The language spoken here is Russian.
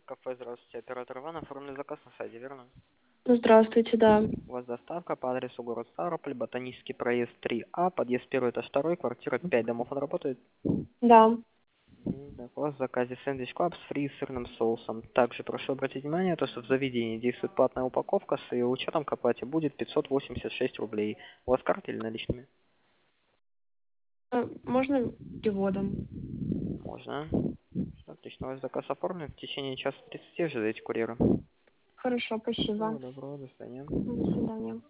кафе, здравствуйте. Оператор Иван, оформлен заказ на сайте, верно? Здравствуйте, да. У вас доставка по адресу город Ставрополь, Ботанический проезд 3А, подъезд 1, этаж 2, квартира 5. Домов он работает? Да. Так, у вас в заказе сэндвич клаб с фри и сырным соусом. Также прошу обратить внимание, то, что в заведении действует платная упаковка, с ее учетом к оплате будет 586 рублей. У вас карты или наличными? Можно переводом? Можно. Отлично, у вас заказ оформлен. В течение часа 30 ожидайте курьера. Хорошо, спасибо. Всего доброго, до свидания. До свидания.